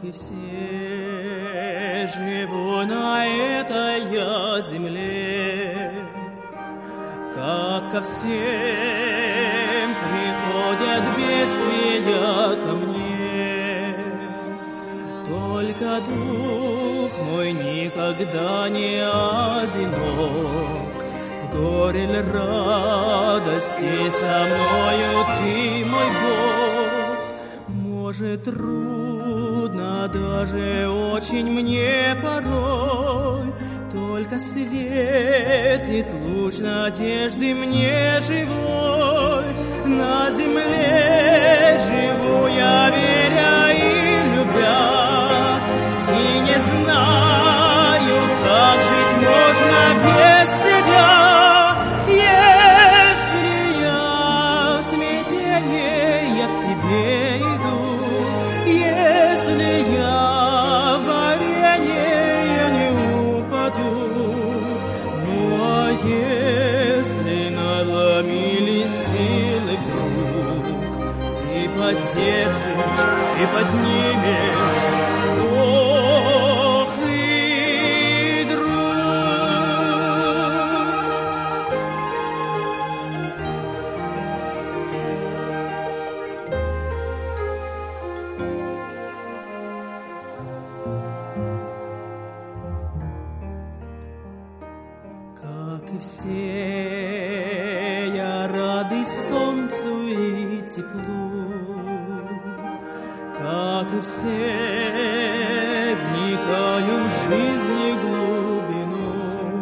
и все, живу на этой я земле. Как ко всем приходят бедствия ко мне, только дух мой никогда не одинок. В горе ль радости со мною ты, мой Бог. Может, трудно даже очень мне порой, только светит луч надежды мне живой. На земле живу я, веря и любя, и не знаю, как жить можно без тебя. Если я в смятении, я к тебе иду. Если я в варенье, я не упаду. Ну а если наломились силы вдруг, ты поддержишь и поднимешь, Бог и друг. Как и все, я рады солнцу и теплу. Как и все, вникаю в жизни глубину.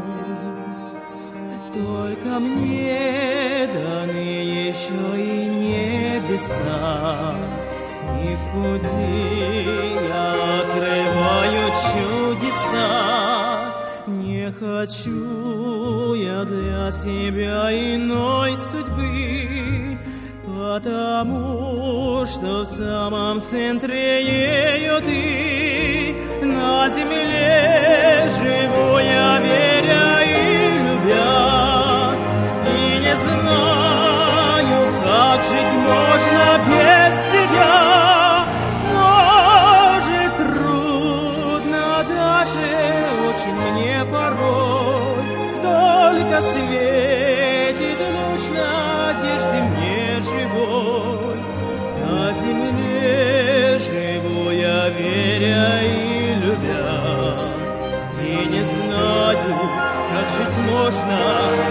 Только мне даны еще и небеса, и в пути я открываю чудеса. Не хочу я для себя иной судьбы, потому что в самом центре ее ты. На земле живу я, веря и любя, и не знаю, как жить можно без тебя. Может, трудно даже очень мне порой, только светит луч надежды мне живой. На земле живу я, веря и любя, и не знаю, как жить можно